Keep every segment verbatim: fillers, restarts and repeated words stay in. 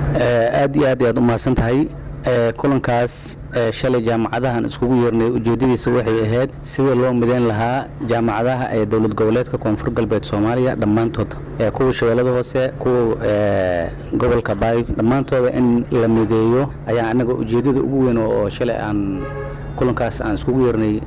aad iyo aad aad u mahadsan tahay kulankaas shalay jaamacadahan iskugu yeernay ujeedadiisa waxay ahayd sida loo mideyn lahaa jaamacadaha ee dawlad goboleedka Koonfur Galbeed Soomaaliya dhamaantood ee kuwa shabeellada hoose kuwa gobolka Baay dhamaantooda in la mideeyo ayaa anaga ujeedada ugu weyn oo shalay aan kulankaas aan iskugu yeernay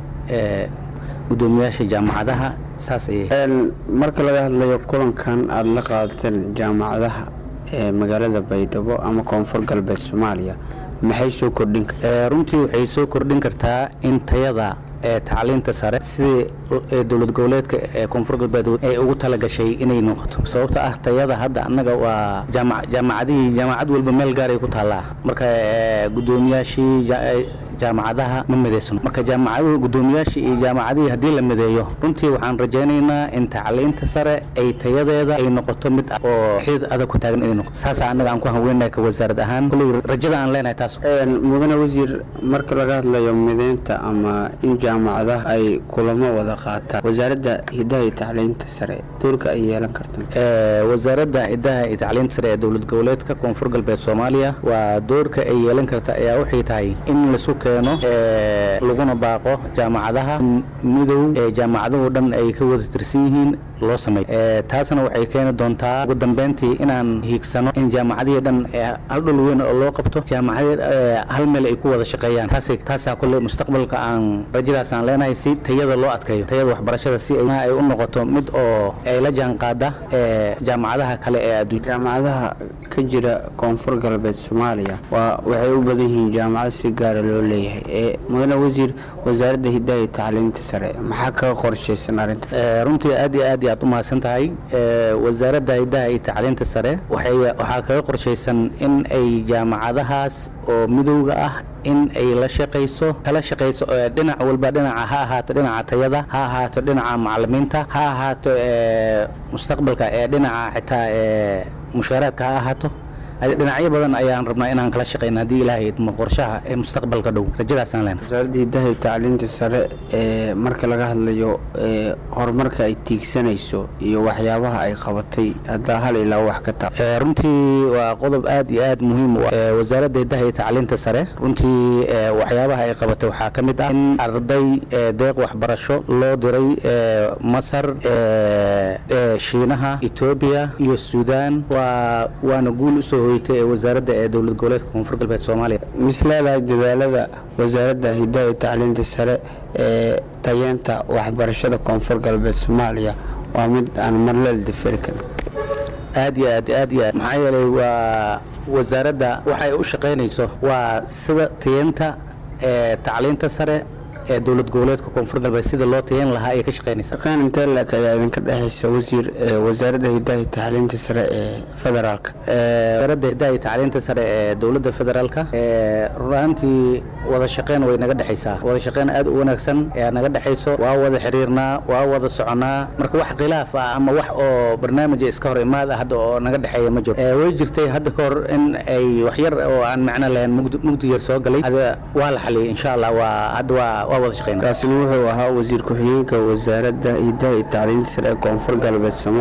gudoomiyaasha jaamacadaha saas ay marka laga hadlayo kulankan aad la qaadateen jaamacadaha ee magaalada Baydhabo ama Koonfur Galbeed Soomaaliya maxay soo kordhin kartaa runtii waxay soo kordhin kartaa in tayada ee tacliinta sare sidii dawlad goboleedka ee Koonfur Galbeed ay ugu tala gashay inay noqoto sababtoo ah tayada hadda anaga waa jaamacadii jaamacad walba meel gaar ay ku taalaa marka gudoomiyaashii jaamacadaha ma mideysano marka jaamacadaha gudoomiyaashii iyo jaamacadii hadii la mideeyo runtii waxaan rajaynaynaa in tacliinta sare ay tayadeeda ay noqoto mid oo xid adag ku taagan inay noqoto saas anaga aan ku haweenay ka wasaarad ahaan kulli rajada aan leenahay taas mudane wasiir marka laga hadlayo mideynta ama in jaamacadaha ay kulamo wada qaataan wasaaradda hidaha iyo tacliinta sare doorka ay yeelan karto ee wasaaradda hidaha iyo tacliinta sare ee dawlad goboleedka Koonfur Galbeed Soomaaliya waa doorka ay yeelan karta ayaa waxay tahay in la soo keeno ee laguna baaqo jaamacadaha midow ee jaamacaduhu dhan ay ka wada tirsan yihiin loo sameeyo ee taasna waxay keeni doontaa ugu dambeyntii inaan hiigsano in jaamacadaha dhan hal dhul weyn oo loo qabto jaamacadaha hal meel ay ku wada shaqeeyaan taasi taasa kulli mustaqbalka aan rajadaas aan leenahay si tayada loo adkeeyo tayada waxbarashada si ay u noqoto mid oo ay la jaan qaada ee jaamacadaha kale ee adduunka jaamacadaha ka jira Koonfur Galbeed Soomaaliya waa waxay u badan yihiin jaamacad si gaar ah loo leeyahay ee mudane wasiir wasaaradda hidaha iyo tacliinta sare maxaa ka qorsheysan arinta runtii aad iyo aad aad u mahadsan tahay wasaaradda hidaha iyo tacliinta sare waxay waxa ka qorsheysan in ay jaamacadahaas oo midowga ah in ay la shaqeyso kala shaqeyso dhinac walba dhinaca ha ahaato dhinaca tayada ha ahaato dhinaca macallimiinta ha ahaato mustaqbalka ee dhinaca xitaa ee mushaaraadka ha ahaato dhinacyo badan ayaan rabnaa inaan kala shaqeyno hadii Ilaahay idmo qorshaha ee mustaqbalka dhow rajadaas aan leenahay wasaaradda hidaha iyo tacliinta sare ee marka laga hadlayo ee horumarka ay tiigsanayso iyo waxyaabaha ay qabatay hadda hal ilaa wax ka taa runtii waa qodob aad iyo aad muhiim u ah wasaaradda hidaha iyo tacliinta sare runtii waxyaabaha ay qabatay waxa kamid ah in arday deeq waxbarasho loo diray Masar ee Shiinaha Ethiopia iyo Suudaan waa waana guul u soo ee wasaaradda ee dawlad goboleedka Koonfur Galbeed Soomaaliya mislaha dadaalada wasaaradda hidaha iyo tacliinta sare ee tayeenta waxbarashada Koonfur Galbeed Soomaaliya waa mid aan marlal difirkan aad iyo aad aad iyo maxaa yeelay waa wasaaradda waxay u shaqeynayso waa sida tayeenta ee tacliinta sare ee dawlad goboleedka Koonfur Galbeed sida loo tayen lahaa ay ka shaqeynaysaa qaan inta la ka yaadin ka dhaxaysa wasiir wasaaradda hidaha iyo tacliinta sare ee federaalka ee wasaaradda hidaha iyo tacliinta sare ee dawladda federaalka ee runtii wada shaqeyn way naga dhaxaysaa wada shaqeyn aad u wanaagsan ee naga dhaxayso waa wada xiriirnaa waa wada soconaa marka wax khilaaf ah ama wax oo barnaamij iska hor imaad ah hadda oo naga dhaxeeya ma jiro ee way jirtay hadda ka hor in ay wax yar oo aan macna lahayn mugdi yar soo galay waa la xaliyay insha Allah waa hadda waa wada shaqeynaa kaasina wuxuu ahaa wasiir ku xigeenka wasaaradda hidaha iyo tacliinta sare ee Koonfur Galbeed Soomaaliya